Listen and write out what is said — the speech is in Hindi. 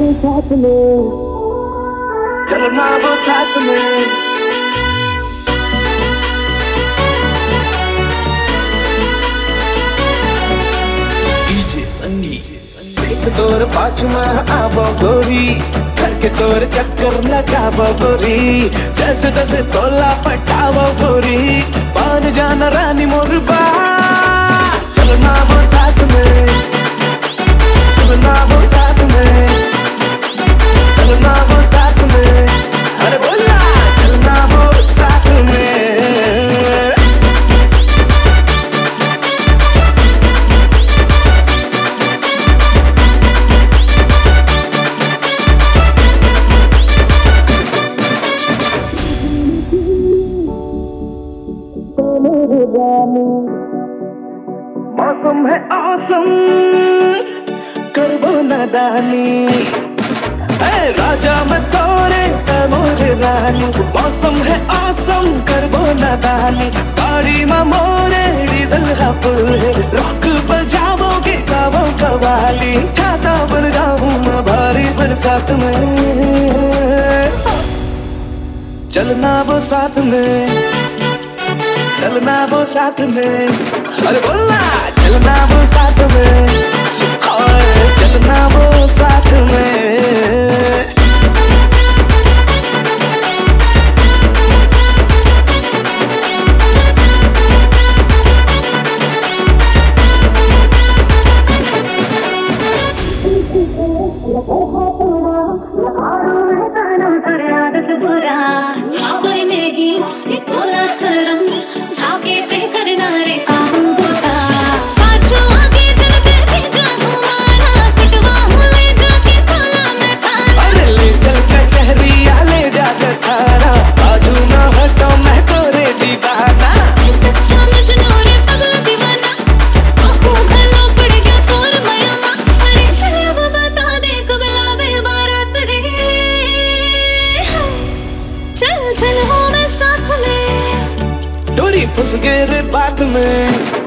वो साथ में, चलना वो साथ में। डीजे सन्नी देख तोर पाछू में आवो गोरी, घर के तोर चक्कर लगावो गोरी, जैसे तैसे तोला पटावो गोरी, पान जाना रानी मोर बा। चलना वो साथ में, चलना वो साथ में, चलना वो साथ में, अरे बोला चलना वो साथ में। मौसम है आसम, करबो नादानी, राजा मैं तोरे मोरे रानी। मौसम है आसम, करबो नादानी, गाड़ी में मोरे डीजल का फुल है, रॉक बजावोगे गावो कवाली, छाता बन जाऊं मैं भारी बरसात में। चलना वो साथ में, चलना वो साथ में, अरे बोलना चलना वो साथ में, चलना वो साथ में। डोरी फंस गए रे बात में।